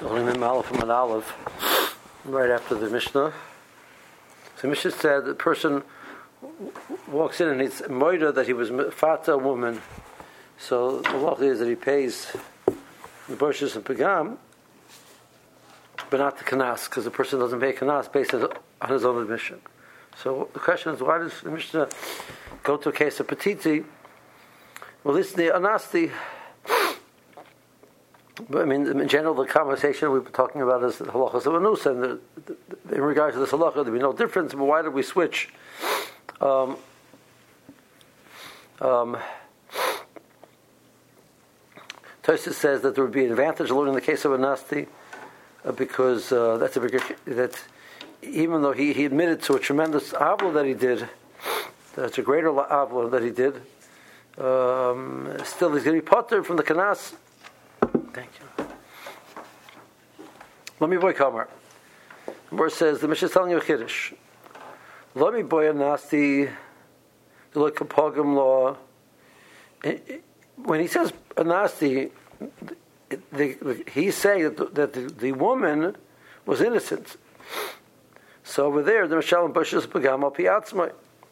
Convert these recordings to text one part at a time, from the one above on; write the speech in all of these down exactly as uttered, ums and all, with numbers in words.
So only Mem Aleph and Aleph, right after the Mishnah. So the Mishnah said the person walks in and it's moida that he was fata a woman. So the law is that he pays the bushes and pagam, but not the kanas, because the person doesn't pay kanas based on his own admission. So the question is, why does the Mishnah go to a case of petiti? Well, this is the anasti. But I mean, in general, the conversation we've been talking about is the halachas of anusa, and the, the, in regards to this halacha, there'd be no difference. But why did we switch? Um, um, Tosfos says that there would be an advantage of learning the case of anasti uh, because uh, that's a bigger that even though he, he admitted to a tremendous avla that he did, that's a greater avla that he did. Um, still, he's going to be potter from the kanas. Thank you. Let me boy Kamar. The verse says the Mishnah is telling you a chiddush. Let me boy a nasty the look pogum law. When he says a nasty, the, the, he's saying that, the, that the, the woman was innocent. So over there, the Mishal and Bushes pagam al piatzmai.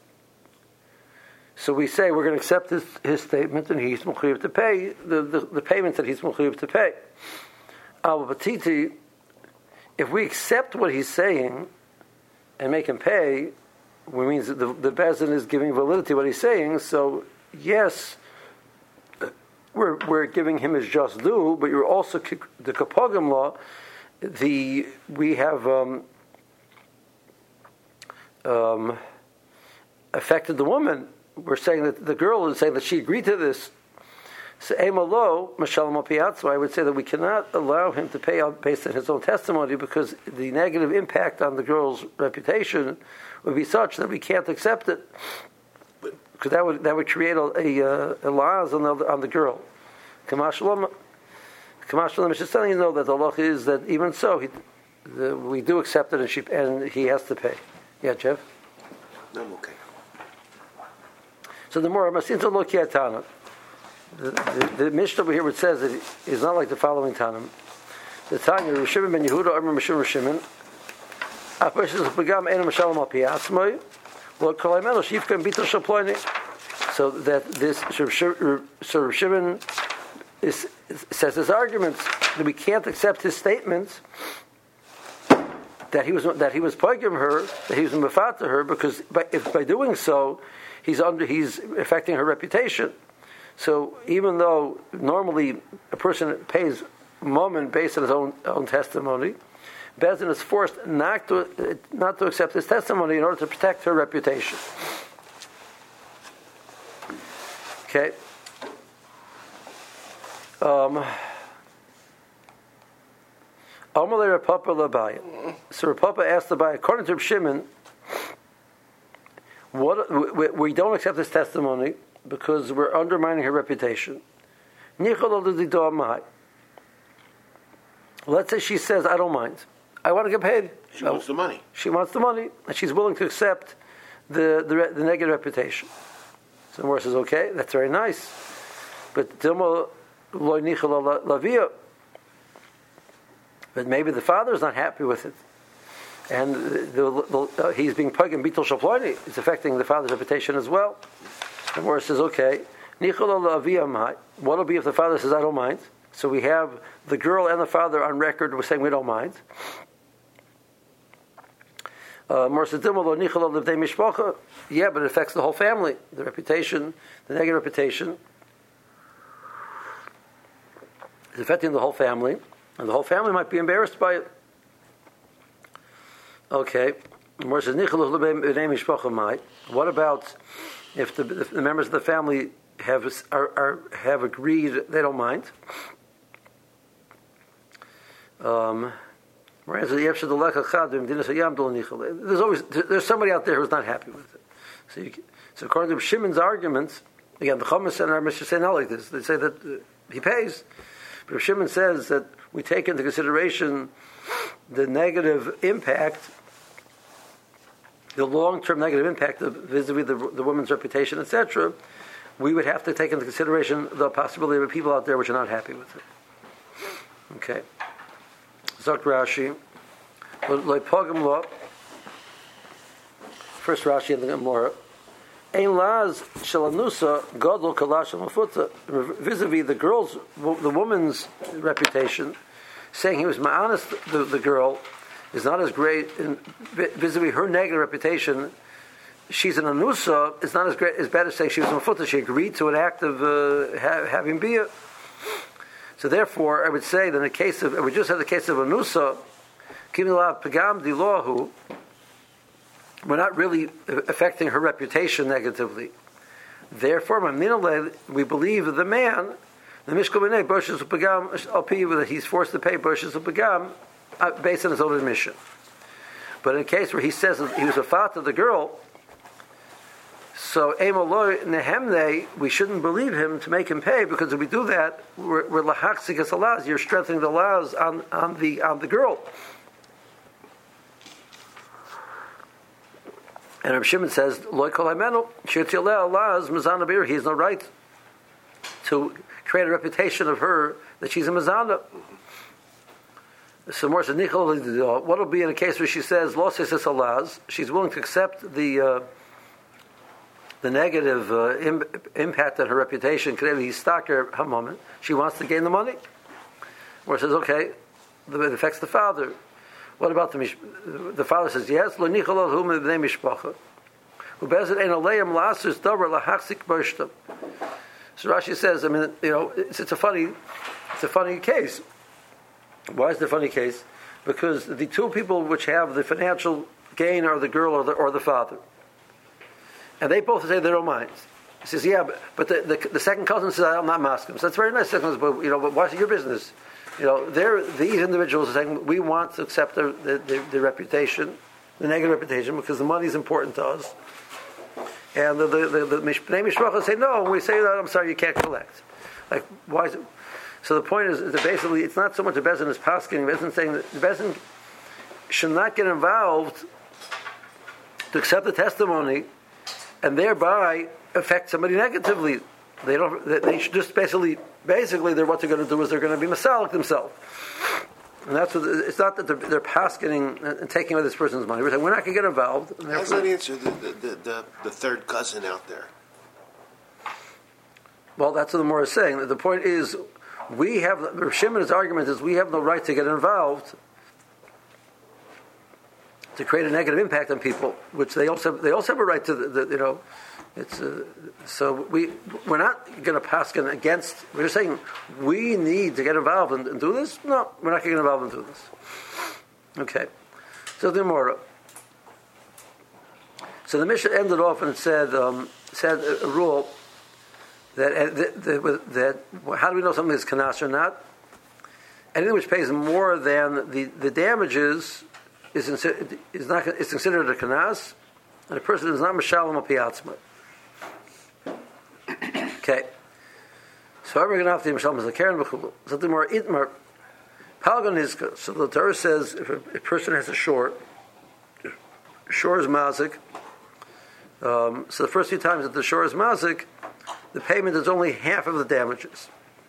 So we say we're going to accept his, his statement, and he's mechuyev to pay the, the, the payments that he's mechuyev to pay. Al batiti, if we accept what he's saying and make him pay, which means that the, the Bezdin is giving validity to what he's saying. So yes, we're we're giving him his just due, but you're also the kapogim law. The we have um, um, affected the woman. We're saying that the girl is saying that she agreed to this. So, Emalo, Mashalom Piatzo, I would say that we cannot allow him to pay out based on his own testimony because the negative impact on the girl's reputation would be such that we can't accept it. Because that would that would create a, a, a laws on the, on the girl. Kamashalom, Kamashalom is just telling you know that the law is that even so, he, the, we do accept it and, she, and he has to pay. Yeah, Jeff? No, I'm okay. So the more Masinta Lokiatana, the, the, the Mishnah over here which says that it's not like the following Tanam. The Tanya Rishimon ben Yehuda Amr Mishum Rishimon Apeshis Pagam Ena Mashalom Al Piasmoi Lo Kolaimelo Shifka Bito Shaploini. So that this so Rishimon is says his arguments that we can't accept his statements that he was that he was pagim her, that he was mafat to her, because by, if by doing so he's under he's affecting her reputation. So even though normally a person pays moment based on his own own testimony, Bezdin is forced not to not to accept his testimony in order to protect her reputation. Okay. Um. Amalei Rapapa Labaya. So Rapapa asked Labaya, according to Reb Shimon, what we, we don't accept his testimony because we're undermining her reputation. Let's say she says, I don't mind. I want to get paid. She wants the money. She wants the money, and she's willing to accept the the, the negative reputation. So the Gemara says, okay, that's very nice. But Dilma Lo Nichol Lavia. But maybe the father is not happy with it. And the, the, uh, he's being pug and bittul shaploini. It's affecting the father's reputation as well. The Gemara says, okay, what will be if the father says, I don't mind? So we have the girl and the father on record saying we don't mind. Uh, yeah, but it affects the whole family, the reputation, the negative reputation. It's affecting the whole family, and the whole family might be embarrassed by it. Okay. What about if the, if the members of the family have are, are have agreed they don't mind? Um, there's always there's somebody out there who's not happy with it. So, you, so according to Shimon's arguments, again, the Chumash and our Mishnah say not like this. They say that uh, he pays, but Shimon says that we take into consideration the negative impact. The long-term negative impact of vis-a-vis the, the woman's reputation, et cetera, we would have to take into consideration the possibility of people out there which are not happy with it. Okay. Zok Rashi. Loipogam lo. First Rashi and the Gemara. Ein laz shalanusa gadol kalash mafuta. Vis-a-vis the girl's, the woman's reputation, saying he was ma'anis, the, the girl, is not as great. In, vis-a-vis her negative reputation, she's an anusa. It's not as great as bad as saying she was mafuta. She agreed to an act of uh, ha- having bia. So therefore, I would say that in the case of, we just had the case of anusa, kimilav pagam dilahu. We're not really affecting her reputation negatively. Therefore, we believe the man, the mishkominei bushes upagam alpi, that he's forced to pay bushes upagam based on his own admission. But in a case where he says that he was a fat of the girl, so emoloi nehemne, we shouldn't believe him to make him pay, because if we do that, we're, we're lahaksikas alaz. You're strengthening the laws on on the on the girl. And Reb Shimon says, "Lo kol hamenu shetileh alaz mezana bir." He has no right to create a reputation of her that she's a mezana. So more says, "Nichol." What will be in a case where she says, "Lo seis alaz"? She's willing to accept the uh, the negative uh, Im- impact on her reputation. He's stuck her a moment. She wants to gain the money. Or says, "Okay, it affects the father." What about the mish- the father says yes? Lo nichol hu bnei mishpacha. Hu bezet ein aleim lasus davar lahachzik b'shtam. So Rashi says, I mean, you know, it's, it's a funny, it's a funny case. Why is it a funny case? Because the two people which have the financial gain are the girl or the or the father, and they both say their own minds. He says, yeah, but, but the, the the second cousin says, I'm not masking. So that's very nice. Second cousin, but you know, but what's your business? You know, they're, these individuals are saying we want to accept their, their, their, their reputation, the negative reputation, because the money is important to us. And the the the, the Bnei Mishpacha say no. And we say that, I'm sorry, you can't collect. Like, why is it? So the point is that basically it's not so much the Bezin is pasking. The Bezin is saying that the Bezin should not get involved to accept the testimony and thereby affect somebody negatively. They don't. They should just basically, basically, they're what they're going to do is they're going to be masalik themselves, and that's what. It's not that they're, they're paskening and taking away this person's money. We're saying we're not going to get involved. How does that answer the the, the, the the third cousin out there? Well, that's what the Gemara is saying. The point is, we have. Shimon's argument is we have no right to get involved to create a negative impact on people, which they also they also have a right to. The, the, you know. It's uh, so we we're not going to pass against. We're saying we need to get involved and, and do this. No, we're not going to get involved and do this. Okay, so the Gemara. So the Mishnah ended off and it said um, said a, a rule that uh, that, that that how do we know something is kanas or not? Anything which pays more than the, the damages is is not is considered a kanas, and a person is not mishalim al piatzma. Okay, so we're going to have to Mishalom as a Karen b'chulu. So the more itmar palgan is. So the Torah says if a, a person has a shore, shore is mazik. Um, so the first few times that the shore is mazik, the payment is only half of the damages.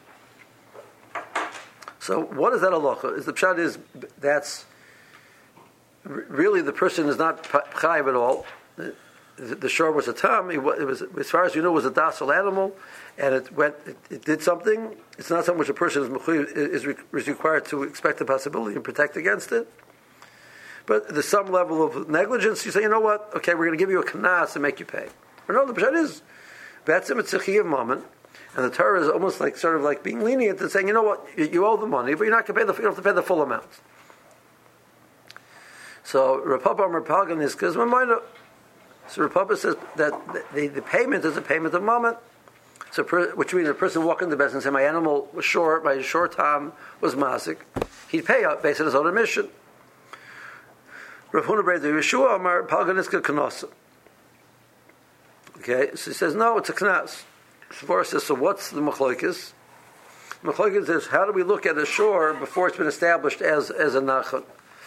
So what is that halacha? Is the pshat is that's really the person is not chayiv at all. The, the shore was a tam. It was, as far as you know, it was a docile animal, and it went. It, it did something. It's not something which a person is, is, is required to expect the possibility and protect against it. But there's some level of negligence. You say, you know what? Okay, we're going to give you a kanas and make you pay. Or no, the pshat is betzim it's a chiyav moment, and the Torah is almost like sort of like being lenient and saying, you know what, you, you owe the money, but you're not going to pay the. You don't have to pay the full amount. So Rav Papa Amar Palgan is because my mind. So Rav Papa says that the, the payment is a payment of moment. So, per, which means a person walking the best and say, my animal was short, my short time was masik, he'd pay up based on his own admission. Rav Huna Brei Yeshua Amar Palganiska Kanosa. Okay, so he says, no, it's a knas. Svara says, so what's the machlokes? Machlokes is, how do we look at a shore before it's been established as, as a nachon?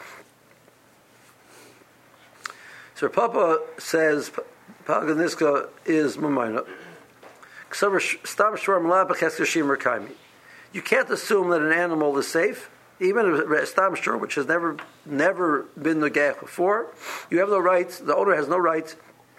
So Papa says Palganiska is Mamayna. You can't assume that an animal is safe even a stam shur, which has never never been negach before, you have no right. The owner has no right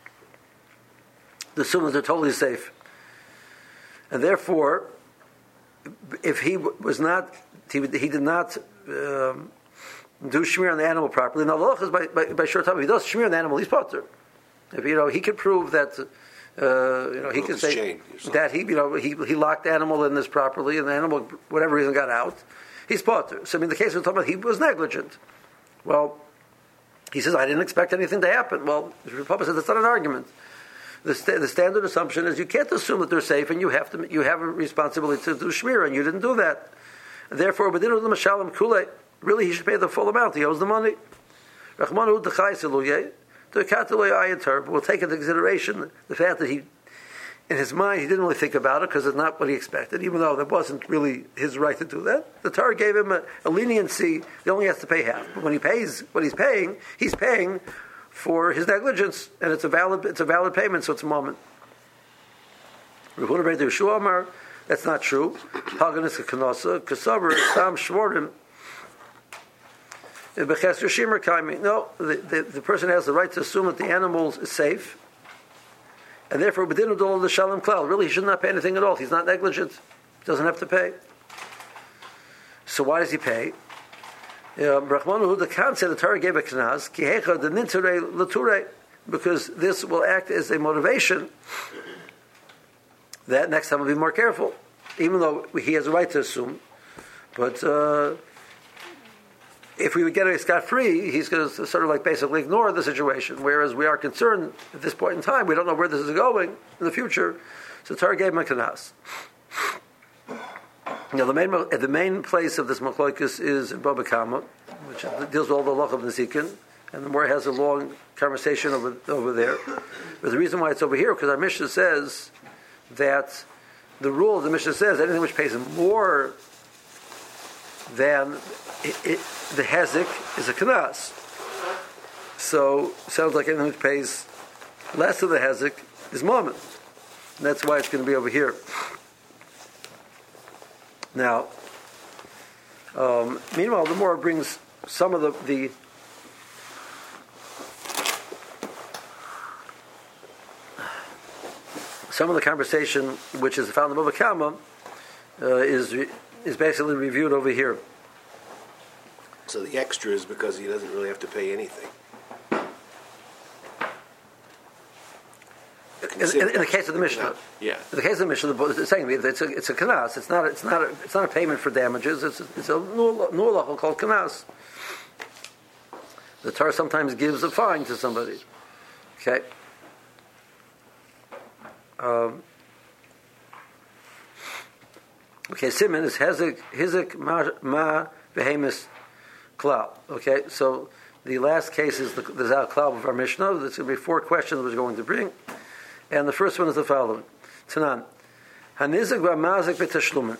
to assume that they're totally safe, and therefore, if he was not, he, he did not um, do shmir on the animal properly. Now, the is by by, by short time. If he does shmir on the animal, he's potter. If you know, he could prove that. Uh, you know, he could say that he, you know, he he locked the animal in this properly, and the animal, whatever reason, got out. He's potter. So, I mean, the case we're talking about, he was negligent. Well, he says, I didn't expect anything to happen. Well, the Papa says that's not an argument. The, st- the standard assumption is you can't assume that they're safe, and you have to you have a responsibility to do shmir, and you didn't do that. And therefore, within the mashalim kule, really, he should pay the full amount. He owes the money. Rachmanu d'chai seluye. We'll take into consideration the fact that he, in his mind, he didn't really think about it because it's not what he expected, even though that wasn't really his right to do that. The Torah gave him a, a leniency. He only has to pay half. But when he pays what he's paying, he's paying for his negligence, and it's a valid it's a valid payment, so it's a moment. That's not true. No, the, the, the person has the right to assume that the animal is safe, and therefore within the shalom klal, really he should not pay anything at all. He's not negligent; he doesn't have to pay. So why does he pay? Rachmanu the Khan said the Torah gave a knas kihecha the ninture lature, because this will act as a motivation that next time we'll be more careful, even though he has a right to assume, but. Uh, If we would get a scot-free, he's going to sort of like basically ignore the situation, whereas we are concerned at this point in time. We don't know where this is going in the future. So Torah gave him a kanas. Now, the main the main place of this machlokus is in Baba Kama, which deals with all the loch of Nezikin, and the Mor has a long conversation over over there. But the reason why it's over here, because our Mishnah says that the rule of the Mishnah says anything which pays more than it, it, the hezek is a kanas. So sounds like anything which pays less of the hezek is moment. And that's why it's going to be over here. Now, um, meanwhile, the Mor brings some of the, the some of the conversation which is found in Bava Kama uh, is is basically reviewed over here. So the extra is because he doesn't really have to pay anything. In, in, in the case of the Mishnah, yeah. In the case of the Mishnah, it's saying it's a it's a kanas. It's not a, it's not a, it's not a payment for damages. It's a, it's a nulach called kanas. The Torah sometimes gives a fine to somebody. Okay. Um, okay. Siman is hezek hezek ma ma vehemis klal. Okay. So the last case is the, the zal klal of our Mishnah. There's going to be four questions we're going to bring. And the first one is the following. Tanan. Hanizak v'amazik v'tashlumin.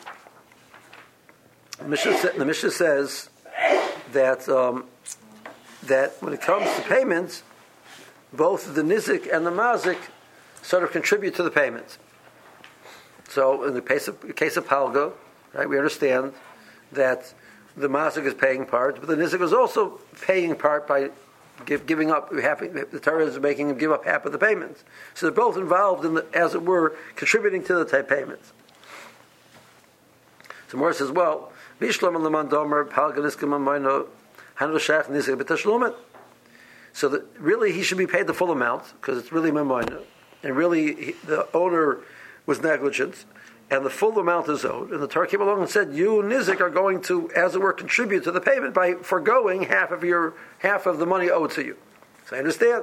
The Mishnah says that um, that when it comes to payments, both the nizik and the mazik sort of contribute to the payment. So in the case of, case of palga, right, we understand that the mazik is paying part, but the nizik is also paying part by Give, giving up half. The Torah is making him give up half of the payments. So they're both involved in, the, as it were, contributing to the type payments. So Mor says, well, so that really he should be paid the full amount because it's really memoina, and really he, the owner was negligent, and the full amount is owed. And the Torah came along and said, you nizik are going to, as it were, contribute to the payment by foregoing half of your half of the money owed to you. So I understand.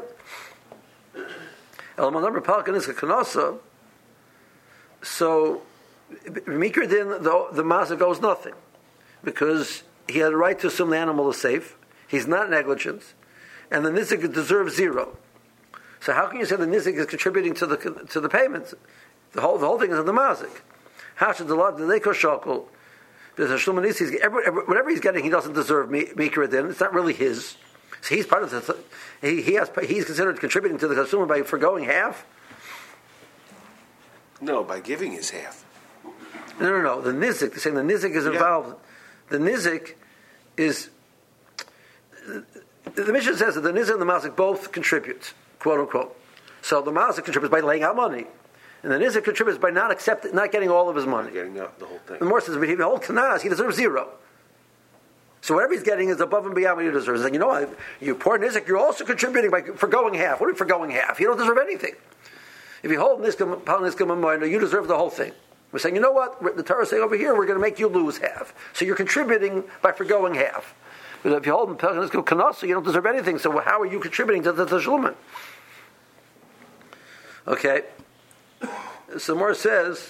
So Mikradin, the the mazik owes nothing because he had a right to assume the animal is safe. He's not negligent, and the nizik deserves zero. So how can you say the nizik is contributing to the to the payments? The whole the whole thing is in the mazik. How should the lot the leiko shakel? Whatever he's getting, he doesn't deserve mikradin. It's not really his. So he's part of the. He, he has. He's considered contributing to the consumer by foregoing half. No, by giving his half. No, no, no. The nizik. They're saying the nizik is involved. Yeah. The nizik is the Mishnah says that the Nizik and the Mazik both contribute, quote unquote. So the Mazik contributes by laying out money, and the Nizik contributes by not accepting, not getting all of his money. Getting out the whole thing. The more says, if he holds Tanaz, he deserves zero. So whatever he's getting is above and beyond what he deserves. He's like, you know what, you poor Nizik, you're also contributing by forgoing half. What are you forgoing half? You don't deserve anything. If you hold Nizkam, Nizkam, you deserve the whole thing. We're saying, you know what, the Torah is saying over here, we're going to make you lose half. So you're contributing by forgoing half. But if you hold Nizkam Kanasa, you don't deserve anything. So how are you contributing to the Tashlumin? Okay. So more says,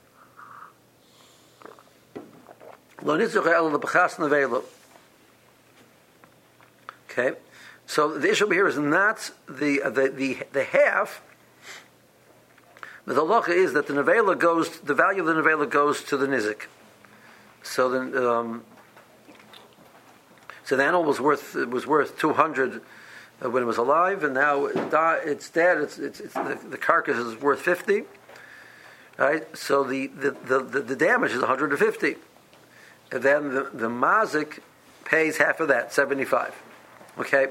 okay. So the issue over here is not the the the, the half. But the halacha is that the nevela goes, the value of the nevela goes to the nizik. So then, um, so the animal was worth it was worth two hundred uh, when it was alive, and now it di- it's dead. It's, it's, it's the, the carcass is worth fifty. Right. So the the, the, the, the damage is one hundred and fifty, and then the the mazik pays half of that, seventy-five. Okay.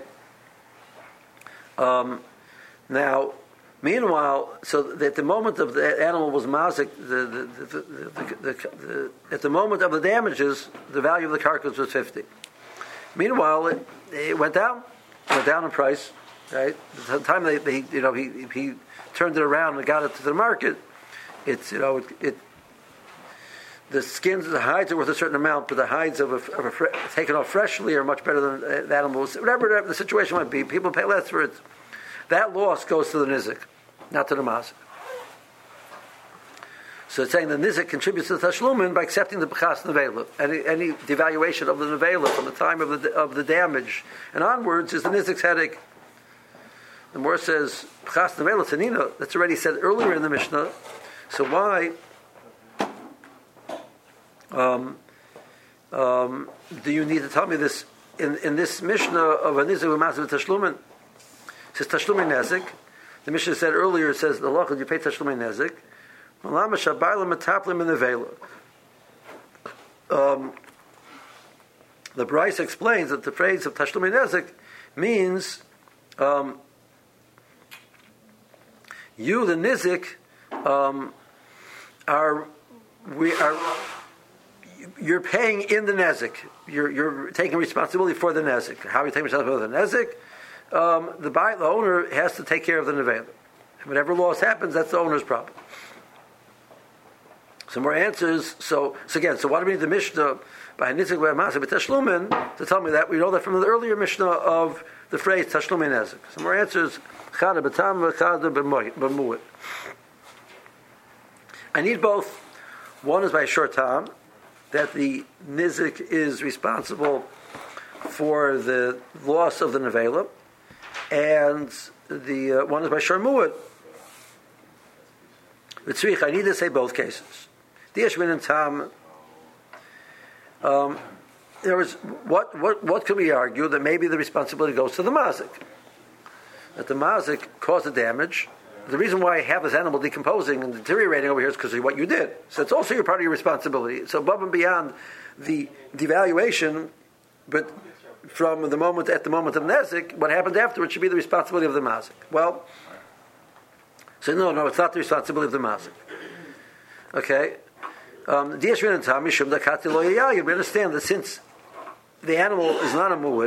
Um, now. Meanwhile, so at the moment of the animal was mazik, the, the, the, the, the, the, at the moment of the damages, the value of the carcass was fifty. Meanwhile, it, it went down, it went down in price. Right, the time they, they you know, he he turned it around and got it to the market. It's you know, it, it the skins, the hides are worth a certain amount, but the hides of a, of a fre- taken off freshly are much better than the animals. Whatever, whatever the situation might be, people pay less for it. That loss goes to the nizik, not to the mazik. So it's saying the nizik contributes to the tashlumin by accepting the b'chas nevela. Any, any devaluation of the nevela from the time of the of the damage and onwards is the nizik's headache. The more says b'chas nevela tanina. That's already said earlier in the Mishnah. So why um, um, do you need to tell me this in, in this Mishnah of a nizik v'mazik tashlumin? It says Tashlumei Nezik. The Mishnah said earlier, it says the law you pay Tashlumei Nezik. Malama Shabayla Metaplim in the Vela. Um The Bryce explains that the phrase of Tashlumei Nezik means um, you, the Nizik, um, are we are you're paying in the Nezik. You're you're taking responsibility for the Nezik. How are you taking responsibility for the Nezik? Um, the buyer, the owner has to take care of the nevela. Whenever loss happens, that's the owner's problem. Some more answers. So, so again, so why do we need the Mishnah by Nizik v'Masa b'Tashlumin to tell me that? We know that from the earlier Mishnah of the phrase Tashlumei Nezik. Some more answers. Chada b'tam v'chada b'mu'it. I need both. One is by a short time that the Nizik is responsible for the loss of the nevela. And the uh, one is by Sharmuad. I need to say both cases. The Yeshmin and Tam. Um, there was what what what could we argue that maybe the responsibility goes to the mazik? That the mazik caused the damage. The reason why I have this animal decomposing and deteriorating over here is because of what you did. So it's also your part of your responsibility. So above and beyond the devaluation, but from the moment at the moment of Nezik, what happened afterwards should be the responsibility of the mazik. Well, so no, no, it's not the responsibility of the mazik. Okay, um, we understand that since the animal is not a mu'ud,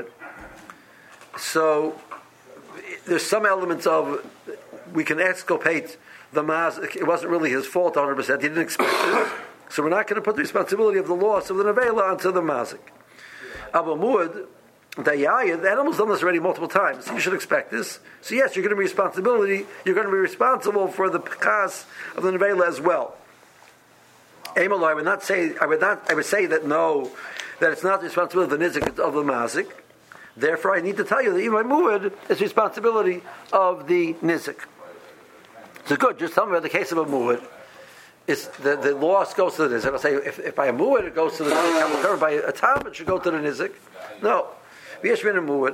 so there's some elements of we can exculpate the mazik. It wasn't really his fault one hundred percent. He didn't expect it, so we're not going to put the responsibility of the loss of the nevela onto the mazik. Abu mu'ud. The animal's done this already multiple times. So you should expect this. So yes, you're going to be responsibility. You're going to be responsible for the p'chas of the nevela as well. Amalo, I would not say. I would not. I would say that no, that it's not the responsibility of the nizik of the mazik. Therefore, I need to tell you that even my mu'ud is responsibility of the nizik. So good. Just tell me about the case of a mu'ud. Is the, the loss goes to the nizik? I'll say if, if by a mu'ud it goes to the nizik. Covered by a tam, it should go to the nizik. No. I would say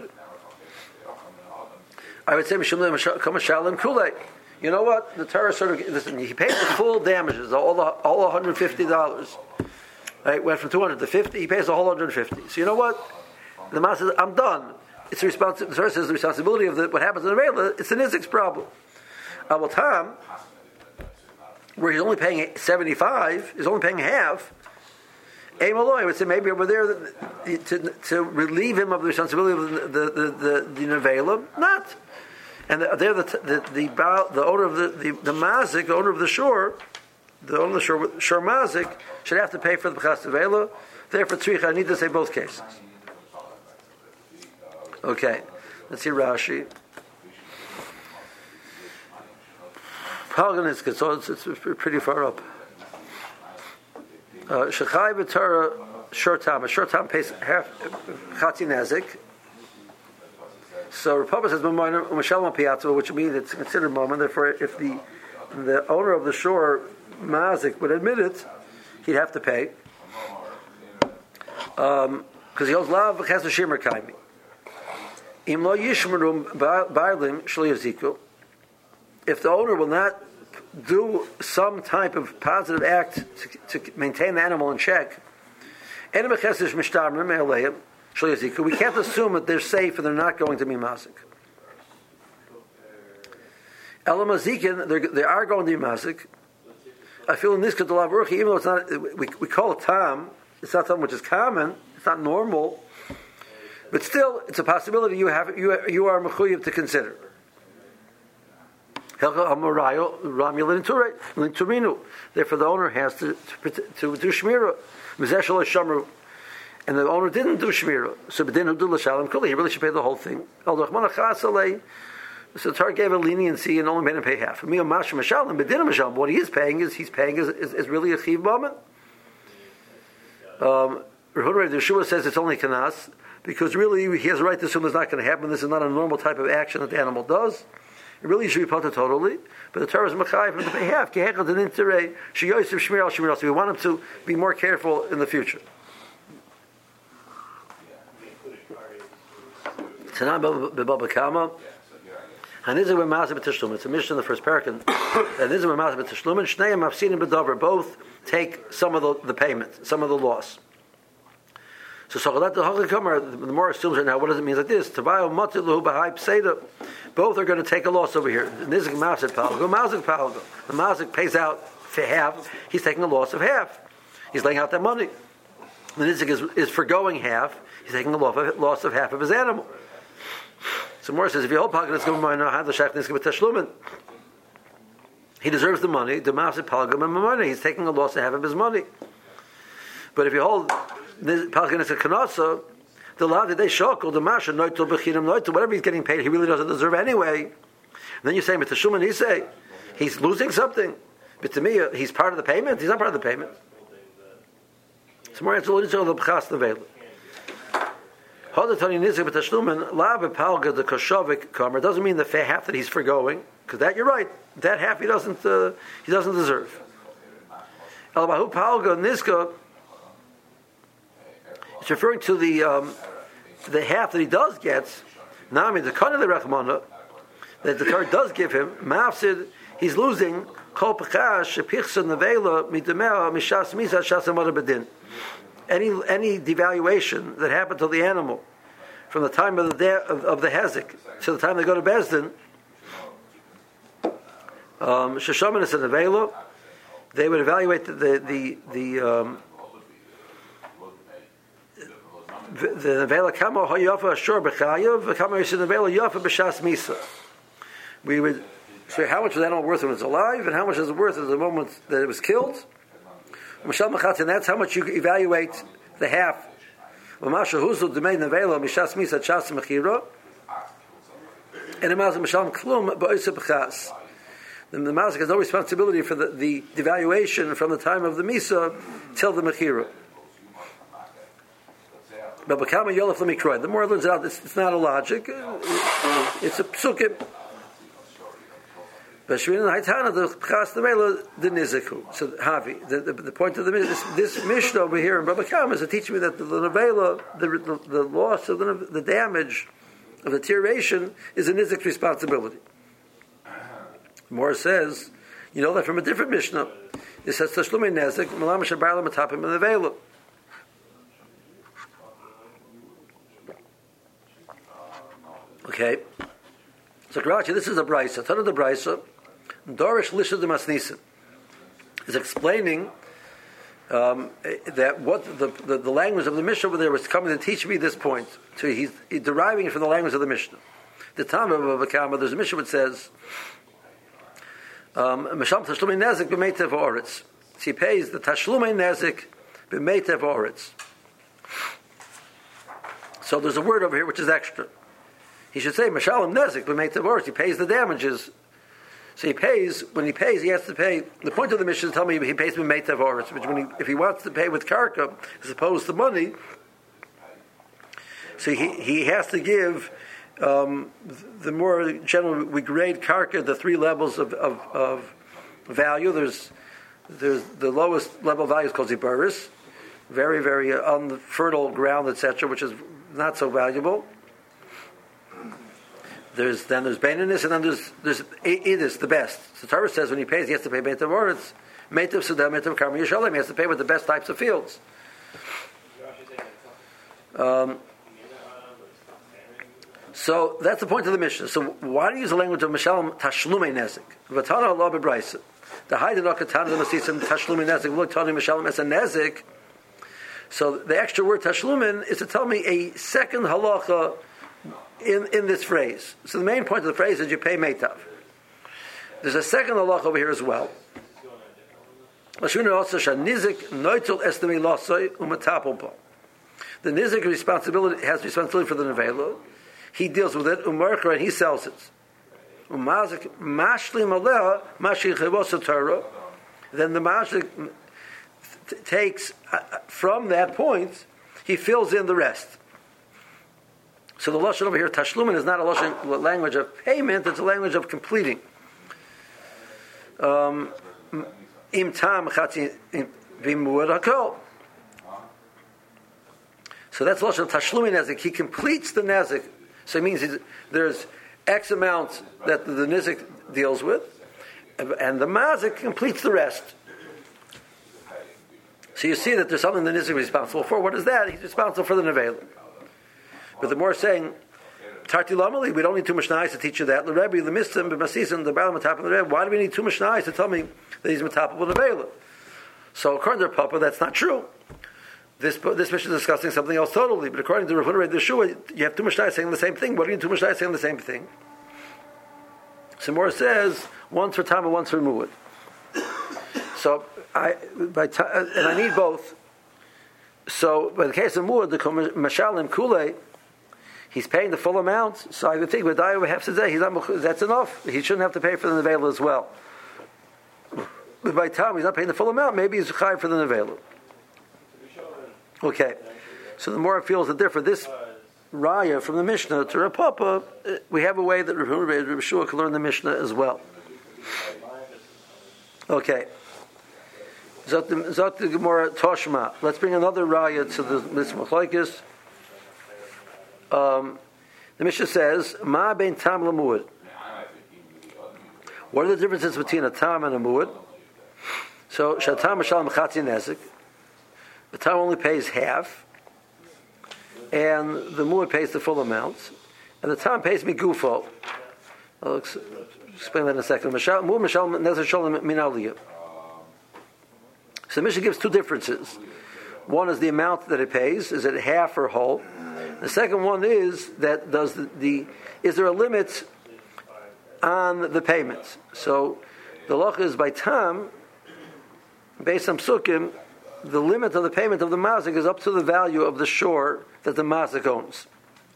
you know what? The Torah sort of listen, he paid the full damages, all the all one hundred fifty dollars. Right? Went from two hundred to fifty, he pays the whole one hundred fifty. So you know what? The man says, I'm done. It's the, responsi- the says the responsibility of the, what happens in the Nevela. It's an Nizik's problem. Al Tam, where he's only paying seventy-five, he's only paying half. Aim Aloy, I would say maybe over there to, to relieve him of the responsibility of the the the, the, the Nevela, not. And the, they're the the the, the owner of the, the the mazik, the owner of the shore, the owner of the shore, shore mazik should have to pay for the b'chas Nevela. Therefore, tzricha, I need to say both cases. Okay, let's see Rashi. Palgan is good, so it's, it's pretty far up. Shechai v'Torah short time. A short time pays half chatzi nezik. So Republic says Mashalom Piatza, which means it's considered moment. Therefore, if the the owner of the shore mazik would admit it, he'd have to pay because um, he owes lav v'ches v'shimmer kaimi. Im lo yishmerum ba'alim shlo yaziku. If the owner will not do some type of positive act to, to maintain the animal in check, we can't assume that they're safe and they're not going to be mazik. Elamazikin, they are going to be mazik. I feel in this even though it's not, we, we call it tam, it's not something which is common, it's not normal, but still, it's a possibility you have you you are mechuyev to consider. Therefore, the owner has to to, to do shmira. And the owner didn't do shmira, so but didn't do l'shalom kuli. He really should pay the whole thing. So the Torah gave a leniency and only made him pay half. What he is paying is he's paying is, is, is really a chiv moment. Um, Rehunrei the Yeshua says it's only kanas because really he has a right to assume it's not going to happen. This is not a normal type of action that the animal does. It really should be put totally, but the Torah is mechayiv him to pay half. So we want him to be more careful in the future. Tanan b'Baba Kama. Hanizah b'Mazeh b'Tishlumin. It's a mission in the first parak. Hanizah b'Mazeh b'Tishlumin. Shneim Mafsinim b'Dover. Both take some of the, the payment, some of the loss. So Sochalat the Hachakamer, the more assumes right now, what does it mean like this? Tavayo Matilu b'Hai Pseida. Both are going to take a loss over here. Nizik Mazik Palgo, Mazik Palgo. The Mazik pays out for half. He's taking a loss of half. He's laying out that money. The Nizik is, is forgoing half. He's taking a loss of half of his animal. So Morris says, if you hold pocket, it's going to have the shach nizik b'tashlumin. He deserves the money. The Mazik Palgo and money. He's taking a loss of half of his money. But if you hold the Palgo nizik kanasa, the law that they shokel the masha noitul b'chinim noitul, whatever he's getting paid, he really doesn't deserve anyway. And then you say, but Shuman, he say he's losing something. But to me, he's part of the payment. He's not part of the payment. So more, it's a little the b'chas nevela. Hodatani nizik b'tashlumin la b'palga the koshovik kamer doesn't mean the fair half that he's forgoing, because that you're right, that half he doesn't uh, he doesn't deserve. El bahu palga niska. It's referring to the um, the half that he does get. Nami the kind of the rachmana that the Torah does give him. Mafsid, he's losing. Kol pekash shepichsa nevela midemea mishas misa shasamada bedin. Any any devaluation that happened to the animal from the time of the de- of, of the hezek to the time they go to Bezdin, um, sheshamin is a nevela. They would evaluate the the the. the um, The nevela kama hayafa ashur b'chayav, v'kama yishin nevela yafa b'shas misa. We would say how much was that animal worth when it's alive, and how much is it worth at the moment that it was killed. Mashal machatzin, that's how much you evaluate the half. V'masha huzu d'mei nevela mishas misa chas mechira, and the mazak mashal klum ba'isa b'chas. Then the mazak has no responsibility for the, the devaluation from the time of the misa till the mechira. But Bakama Yolef let me cry. The more it learns out, it's, it's not a logic. It's a psukim. But Shemina Haitana the Pchas Nevela the Niziku. So Havi, the, the, the point of the this, this Mishnah over here in Baba Kama is to teach me that the, the Nevela, the, the, the loss of the, the damage of the deterioration is a Nizik responsibility. More says, you know that from a different Mishnah. It says Tashlumi Nezik Malam Shabarla Matapim and Nevela. Okay. So Karachi, this is a brisa. Tana the brisa. Dorish Lisha de Masnisim is explaining um, that what the, the the language of the Mishnah over there was coming to teach me this point. So he's, he's deriving it from the language of the Mishnah. The Tana of Avakama, there's a Mishnah that says, Masham Tashlumei Nezik b'meitev ha'oretz. So he pays the Tashlumei Nezik b'meitev ha'oretz. So there's a word over here which is extra. He should say Mashalom Nezik b'meitev ha'oretz. He pays the damages. So he pays, when he pays, he has to pay. The point of the mission is to tell me he pays b'meitev ha'oretz, which when he, if he wants to pay with karka as opposed to money, so he, he has to give um, the more general, we grade karka, the three levels of, of, of value. There's there's the lowest level of value is called zibaris, very, very unfertile ground, et cetera, which is not so valuable. There's then there's baininess, and then there's there's idis, the best. So Torah says when he pays, he has to pay meitav oretz, meitav sudah, meitav karmi yishalem. He has to pay with the best types of fields. Um, so that's the point of the Mishnah. So why do you use the language of Mishalem Tashlumei Nezik? V'tana Allah bebrayse. The Haydin Okatana the Masisim Tashlumei Nezik. Look, Tani Mishalem as a Nezik. So the extra word Tashlumin is to tell me a second halacha in, in this phrase. So the main point of the phrase is you pay meitav. There's a second halacha over here as well. The nizik responsibility has responsibility for the nevela. He deals with it, umarcha, and he sells it. Umazik mashlim aleh mashich chevos Torah. Then the mashlik t- takes uh, from that point, he fills in the rest. So the lashon over here, tashlumin, is not a lashon language of payment; it's a language of completing. Um, Im tam chatzi b'muad hakol. So that's lashon tashlumi nezik. He completes the nezik. So it means he's, there's X amount that the nizik deals with, and the mazik completes the rest. So you see that there's something the nizik is responsible for. What is that? He's responsible for the nevela. But the more saying, Tarti Lamali, we don't need too much nice to teach you that. The Rebbe, the Mistim, the Masisim, the Baal Matap, and the Rebbe. Why do we need too much nice to tell me that he's Matapable nevela? So according to Papa, that's not true. This this mission is discussing something else totally, but according to Rav Huda the Shua, you have too much saying the same thing. What do you mean too much saying the same thing? Samora says once for time and once for muad. So I by t- and I need both. So in the case of muad, the mashalim kule, he's paying the full amount. So I would think with Dayo we have to say he's not, that's enough. He shouldn't have to pay for the nevela as well. But by time he's not paying the full amount, maybe he's chayav for the nevela. Okay, so the more it feels the different. This raya from the Mishnah to Rav Papa, we have a way that Rav Huda and Rav Shua can learn the Mishnah as well. Okay, Zot the Gemara Toshma. Let's bring another raya to the Mitzvah. Um, the Mishnah says, "Ma bein tam lamuad." What are the differences between a tam and a muad? So shatam mashalom chatzi nezik. The tam only pays half, and the muad pays the full amount, and the tam pays migufo. I'll explain that in a second. Muad mashalom nezer shalom min aliyah. So the Mishnah gives two differences. One is the amount that it pays, is it half or whole? The second one is that does the, the is there a limit on the payments? So the loch is by tam, based on psukim, the limit of the payment of the mazik is up to the value of the shore that the mazik owns.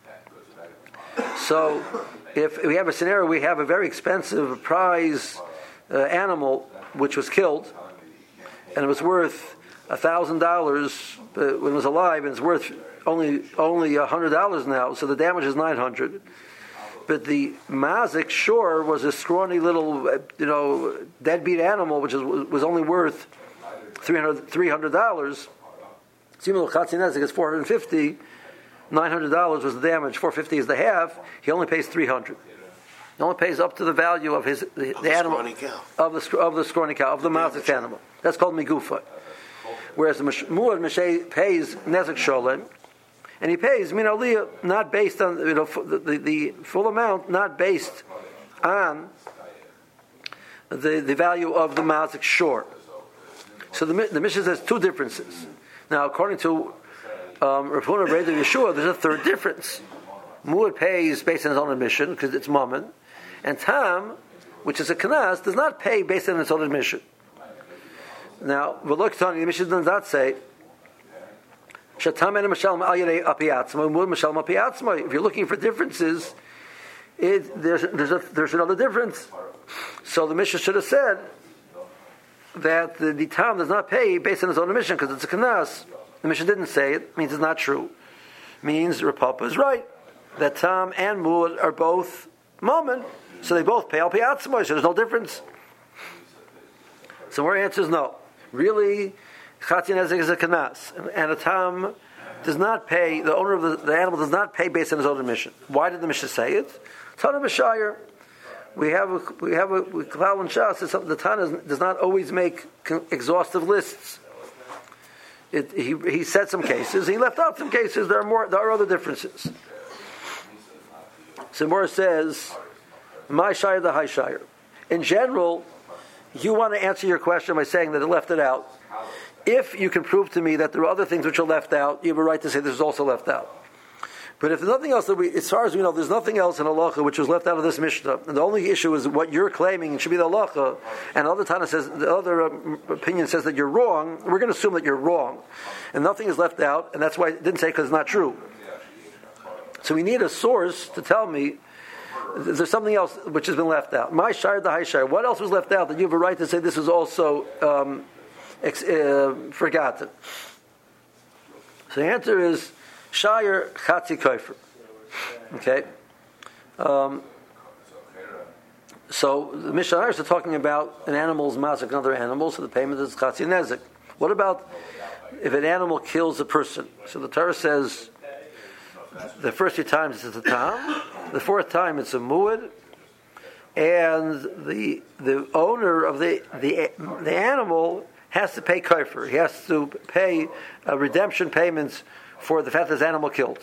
So if we have a scenario, we have a very expensive prize uh, animal which was killed, and it was worth a thousand dollars when it was alive, and it's worth only only a hundred dollars now. So the damage is nine hundred. But the mazik shore was a scrawny little, you know, deadbeat animal, which is, was only worth three hundred dollars. Simul Chatzi Nezik is four hundred fifty dollars. nine hundred dollars was the damage. four hundred fifty dollars is the half. He only pays three hundred dollars. He only pays up to the value of his the, of the, the animal cow. of the of the scrawny cow of the mazik animal. That's called migufa. Whereas the muad Mishay pays Nezik Sholem, and he pays min aliyah, not based on, you know, the, the, the full amount, not based on the, the value of the mazik short. So the, the Mishnah says two differences. Now, according to um, Rav Huna Bar Yeshua, there's a third difference. Muad pays based on his own admission, because it's mammon, and Tam, which is a kanas, does not pay based on its own admission. Now, the Mishnah does not say, if you're looking for differences, it, there's, there's, a, there's another difference. So the Mishnah should have said that the, the Tam does not pay based on his own admission because it's a kanas. The Mishnah didn't say it. It means it's not true. It means Rav Papa is right. That Tam and Muad are both moment, so they both pay al pi atzmai, so there's no difference. So our answer is no. Really, Chatzi Nezek is a kanas, and a Tam does not pay, the owner of the, the animal does not pay based on his own admission. Why did the Mishnah say it? Tana B'Shayir. We have a, we have a, Klal and Shas, the Tana does not always make exhaustive lists. It, he, he said some cases, he left out some cases, there are more, there are other differences. So Mora says, my shire, the high shire. In general, you want to answer your question by saying that it left it out. If you can prove to me that there are other things which are left out, you have a right to say this is also left out. But if there's nothing else that we, as far as we know, there's nothing else in halacha which was left out of this Mishnah, and the only issue is what you're claiming should be the halacha, and the other Tana says, the other um, opinion says that you're wrong, we're going to assume that you're wrong. And nothing is left out, and that's why it didn't say because it's not true. So we need a source to tell me there's something else which has been left out. My shire, the high shire. What else was left out that you have a right to say this is also um, ex, uh, forgotten? So the answer is shire chatzi kofer. Okay. Um, so the Mishnayos are talking about an animal's mazik and other animals, so the payment is chatzi nezek. What about if an animal kills a person? So the Torah says the first three times it's a tam, the fourth time it's a muad, and the the owner of the the the animal has to pay kafir. He has to pay uh, redemption payments for the fact that his animal killed.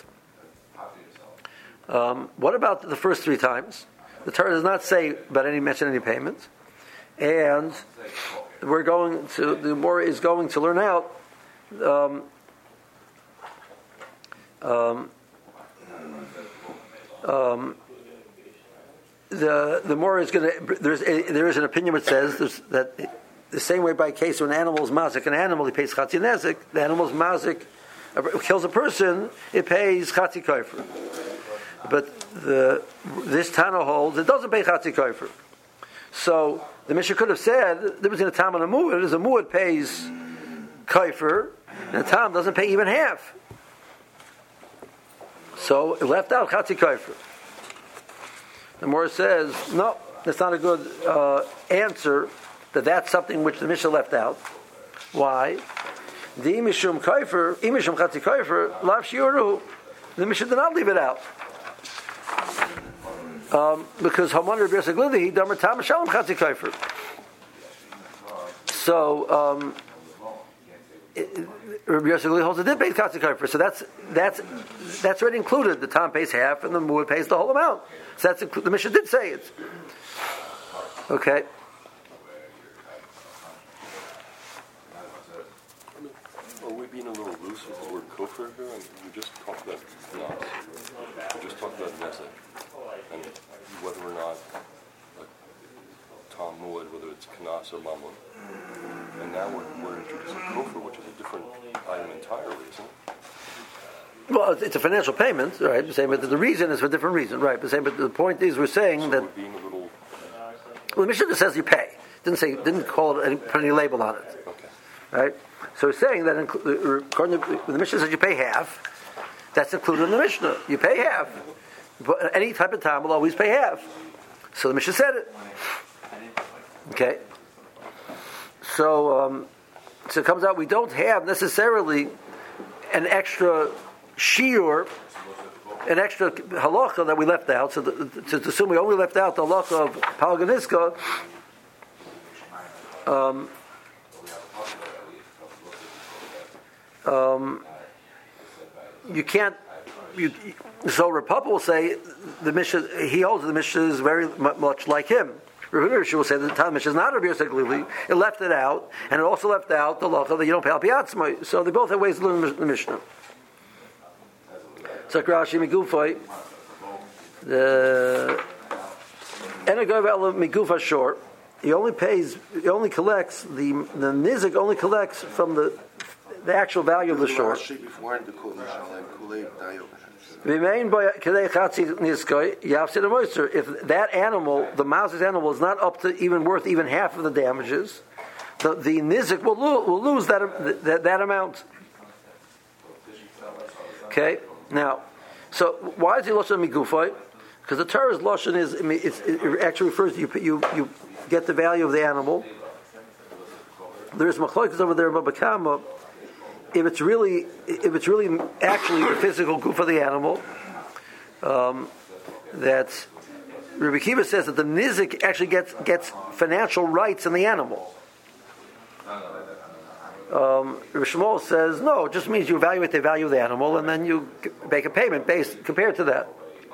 Um, what about the first three times? The Torah does not say about any mention any payments, and we're going to the Gemara is going to learn out. Um, um, Um, the the more is going to there's a, there is an opinion which says that the same way by case when an animal is mazik, an animal he pays chatzi nezik. The animal is mazik, kills a person, it pays chatzi kofer. But the this Tana holds it doesn't pay chatzi kofer. So the Mishnah could have said there was in a tam and a muad. As a muad pays kofer, and a tam doesn't pay even half. So it left out chatzi kofer. The Mora says, no, that's not a good uh, answer, that that's something which the Mishnah left out. Why? The imishum kofer, imishum chatzi kofer, lav shiuruhu. The Mishnah did not leave it out. Um, because Haman Rabbi Yosef Glidi, Damar Tam Shalom chatzi kofer. So, um, Rabbi Yosef Glidi holds a did pay chatzi kofer. So that's that's that's already included. The Tam pays half, and the Muad pays the whole amount. So that's inclu- the Mishnah did say it. Okay. Are we being a little loose with the word kofar here? I mean, we just talked about nas. We just talked about nezek, and whether or not a Tom Muad, whether it's kanas or mamlun. And now we're, we're introducing kofar, which is a different item entirely, isn't it? Well, it's a financial payment, right? Same, but the reason is for a different reason, right? But same, but the point is, we're saying so that. We're being a little. Well, the Mishnah just says you pay. Didn't say, didn't call it any, put any label on it, Okay. right? So we're saying that according to the Mishnah says you pay half. That's included in the Mishnah. You pay half. But any type of time will always pay half. So the Mishnah said it. Okay. So, um, so it comes out we don't have necessarily an extra shiur, an extra halacha that we left out. So the, to, to assume we only left out the halacha of Palganiska, um, um, you can't you, so Rapapa will say the Mishnah. He holds the Mishnah is very much like him. She will say that the Tana Mishnah is not Rabbi Yosef Glili. It left it out, and it also left out the law that you don't pay al piatzmai. So they both have ways to learn the Mishnah. So Rashi Migufay, the Enagav Migufa short. He only pays. He only collects the the nizik only collects from the the actual value of the short. If that animal, the mouse's animal, is not up to even worth even half of the damages, the, the nizik will, lo- will lose that, that that amount. Okay, now, so why is he loshen migufay? Because the Torah's loshen is it's, it actually refers to you you you get the value of the animal. There's machlokes over there in Baba Kama. If it's really, if it's really actually the physical goof of the animal, um, that Rabbi Kiva says that the nizik actually gets gets financial rights in the animal. Um, Rabbi Shmuel says no, it just means you evaluate the value of the animal and then you make a payment based compared to that.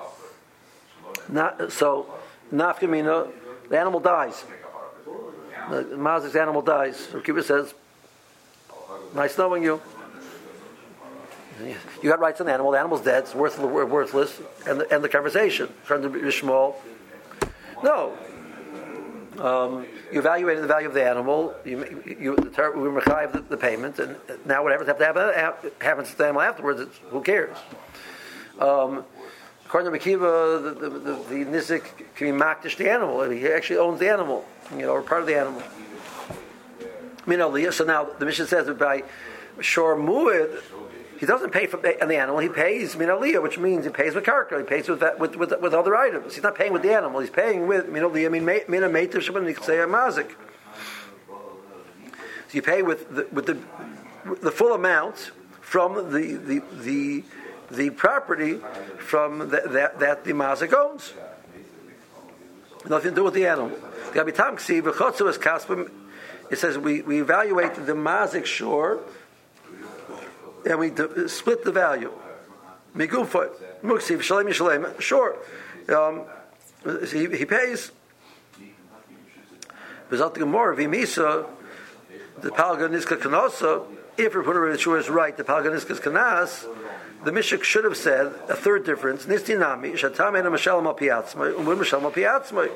Not, so, nafkamina, the animal dies. The mazik's animal dies. Rabbi Kiva says, nice knowing you. You got rights on the animal. The animal's dead. It's worthless. worthless and the, and the conversation. From the Shmuel. No. Um, you evaluated the value of the animal. You, you the ter- we were mechayiv the, the payment, and now whatever's have to happen happens to the animal afterwards. It's, who cares? Um, according to Mekiva, the the, the, the nizik can be makdish the animal. He actually owns the animal, you know, or part of the animal. So now the Mishnah says that by shor muad, he doesn't pay for on the animal. He pays minaliyah, which means he pays with karka. He pays with, that, with with with other items. He's not paying with the animal. He's paying with minaliyah. I mean, mina meitiv shaban niksei mazik. So you pay with the, with the the full amount from the the the, the property from the, that that the mazik owns. Nothing to do with the animal. It says we, we evaluate the mazik shore and we d- split the value. Migufa, muksiv, shalem yishalem. Sure, um, he, he pays. Without the Gemara, v'misa, the palganiska kanosa. If Reputer Shur is right, the palganiskas kanas. The Mishuk should have said a third difference. Nistinami shatam ena mashalam al piatzmai, umud mashalam al piatzmai.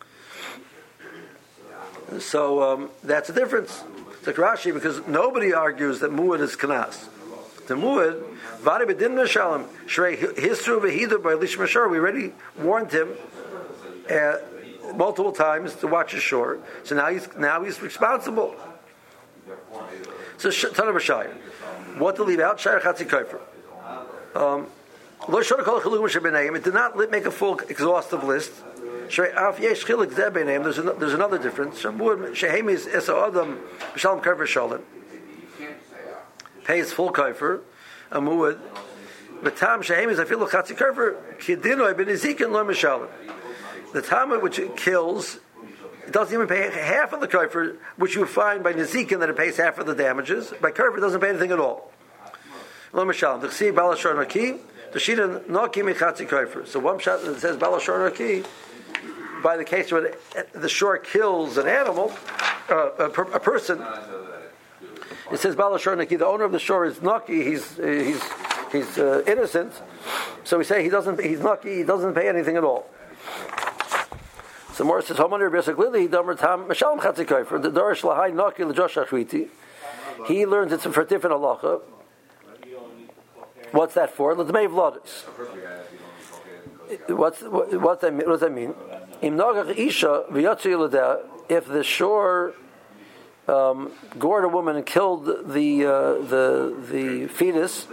So um, that's a difference. It's like Rashi, because nobody argues that muad is kanas. The muad, v'ari b'din mashalam shrei hisru v'hidu by lish mashar. We already warned him uh, multiple times to watch his shore. So now he's now he's responsible. So Tana b'shayir, what to leave out? Shayir chatzi kaifer. Um, it did not make a full exhaustive list. There's, an, there's another difference. Pays full kaifer, a muad. The time at which it kills, it doesn't even pay half of the kaifer, which you would find by nizikin that it pays half of the damages. By kaifer, it doesn't pay anything at all. So one shot that says balashar naki, by the case where the shore kills an animal, uh, a, per, a person. It says balashar naki. The owner of the shore is naki. He's he's he's uh, innocent. So we say he doesn't. He's naki. He doesn't pay anything at all. So more says homaner b'yasaklili damer tam mashalom chatzi kaifer the darish lahai naki l'josh achviti. He learns it for a different halacha. What's that for? What's what's what's that? What does that mean? If the shore um, gored a woman and killed the uh, the the fetus,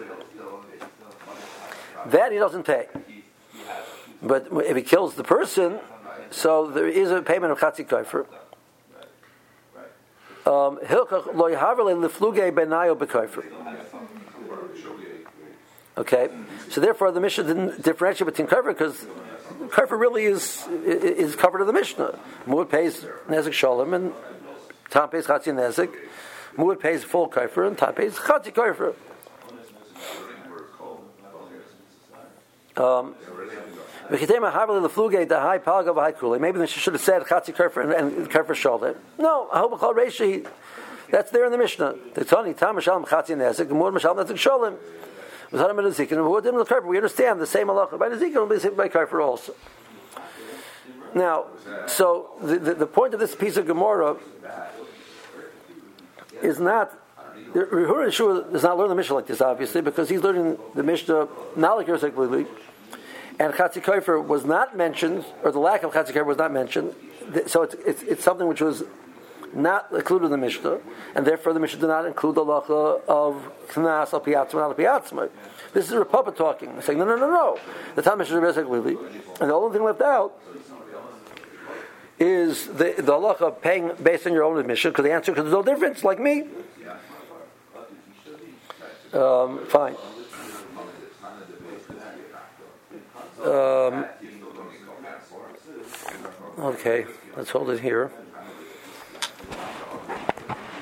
that he doesn't pay. But if he kills the person, so there is a payment of chatzi kaifer. Um, Okay, so therefore the Mishnah didn't differentiate between kafir because kafir really is is covered in the Mishnah. Muad pays nezik shalom and Tam pays chatzi nezik. Muad pays full kafir and Tam pays chatzi kafir. Um, Maybe they should have said Chatzi Kerfer and, and Kerfer shoulder. No, I hope I call Reishi. That's there in the Mishnah. The Tani Tam Shalom Chatzi Nezek, the more Shalom Nezek Sholem. We understand the same halacha by Nezikin will be the by Kerfer also. Now, so the, the the point of this piece of Gemara is not. Rehura Yeshua does not learn the Mishnah like this, obviously, because he's learning the Mishnah not like Yerusek. And Chatzi Kerfer was not mentioned, or the lack of Chatzi Kerfer was not mentioned. So it's, it's it's something which was not included in the Mishnah, and therefore the Mishnah did not include the halacha of Knas al Piatzma al Piatzma. This is a Rapapa talking, saying no, no, no, no. The time Mishnah is and the only thing left out is the the halacha of paying based on your own admission, because the answer because there's no difference, like me. Um, fine. Um, okay, let's hold it here.